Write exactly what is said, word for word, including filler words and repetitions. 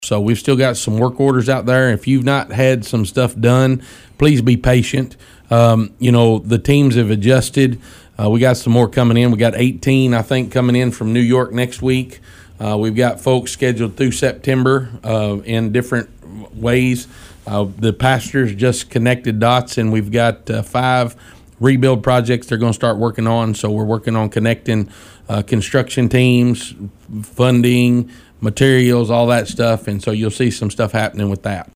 So we've still got some work orders out there. If you've not had some stuff done, please be patient. Um, you know, the teams have adjusted. Uh, we got some more coming in. We got eighteen, I think, coming in from New York next week. Uh, we've got folks scheduled through September uh, in different ways. Uh, the pastors just connected dots, and we've got uh, five rebuild projects they're going to start working on. So we're working on connecting uh, construction teams, funding, materials, all that stuff, and so you'll see some stuff happening with that.